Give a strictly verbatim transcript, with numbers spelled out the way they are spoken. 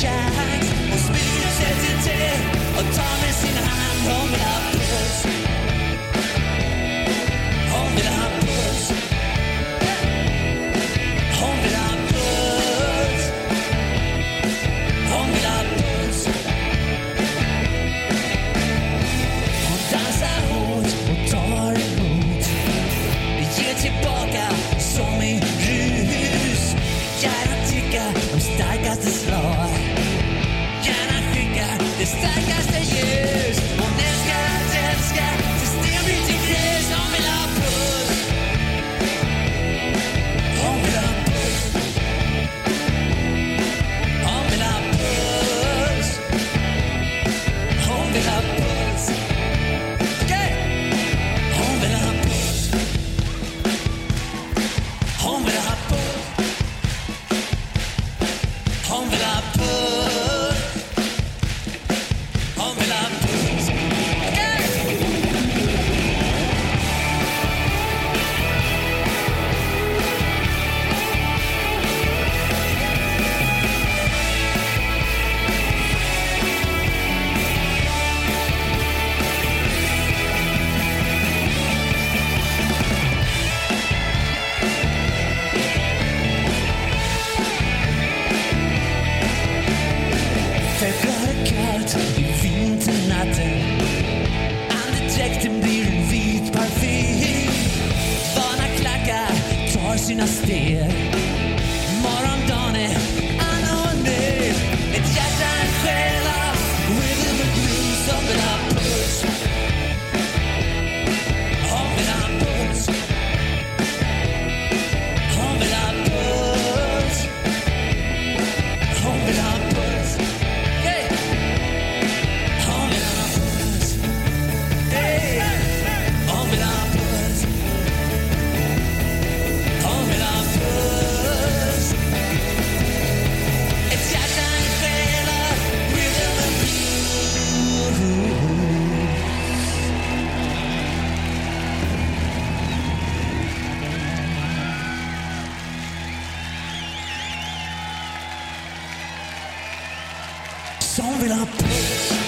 chans och smyger sig till te och tar med sin hand. Hon vill ha puss. Hon vill ha puss. Hon vill ha puss. Hon vill ha puss. Hon dansar hårt och tar emot. Ger tillbaka som i rus. Gärna tycka de starkaste slag. Gärna skicka det starkaste ljus. Hon älskar att älska. System blir till grus. Hon vill ha puss. Hon vill ha puss. Hon vill ha puss. Hon vill ha puss. Okej. Hon vill ha puss. Hon vill ha puss. Hon vill ha puss. Hon vill ha puss. Okej. Februari kallt i vinternatten. Andedräkten blir en vit parfym. Vana klackar tar sina steg. Morgondagen är anonym. Ett hjärta, en själ av rhythm and blues. Hon vill ha puss. Hon vill ha puss. Hon vill ha puss. Hon vill ha puss. Hey. Hon vill ha puss. Hey. Hon vill ha puss. Hon vill ha puss. Ett hjärta, en själ av rhythm and blues. Som vill ha puss.